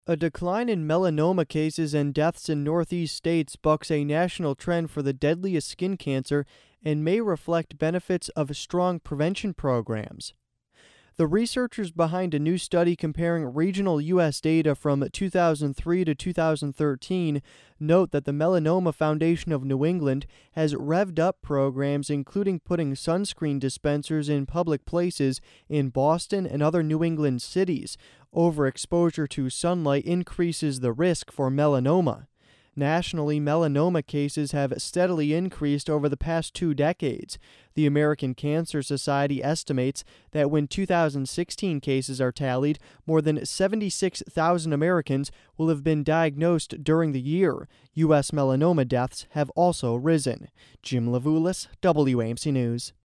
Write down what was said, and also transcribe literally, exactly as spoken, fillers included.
A decline in melanoma cases and deaths in Northeast states bucks a national trend for the deadliest skin cancer and may reflect benefits of strong prevention programs. The researchers behind a new study comparing regional U S data from two thousand three to two thousand thirteen note that the Melanoma Foundation of New England has revved up programs including putting sunscreen dispensers in public places in Boston and other New England cities. Overexposure to sunlight increases the risk for melanoma. Nationally, melanoma cases have steadily increased over the past two decades. The American Cancer Society estimates that when two thousand sixteen cases are tallied, more than seventy-six thousand Americans will have been diagnosed during the year. U S melanoma deaths have also risen. Jim Levulis, W A M C News.